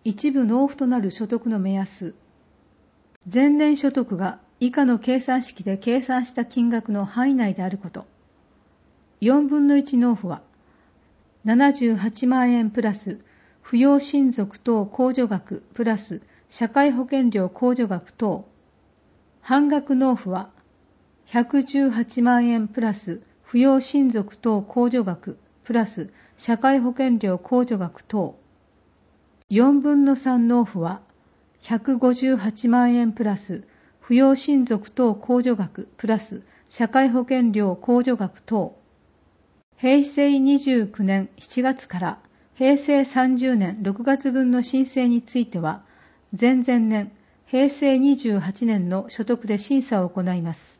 一部納付となる所得の目安。前年所得が以下の計算式で計算した金額の範囲内であること。4分の1納付は、78万円プラス扶養親族等控除額プラス社会保険料控除額等。半額納付は、118万円プラス扶養親族等控除額プラス社会保険料控除額等。4分の3納付は、158万円プラス扶養親族等控除額プラス社会保険料控除額等。平成29年7月から平成30年6月分の申請については、前々年平成28年の所得で審査を行います。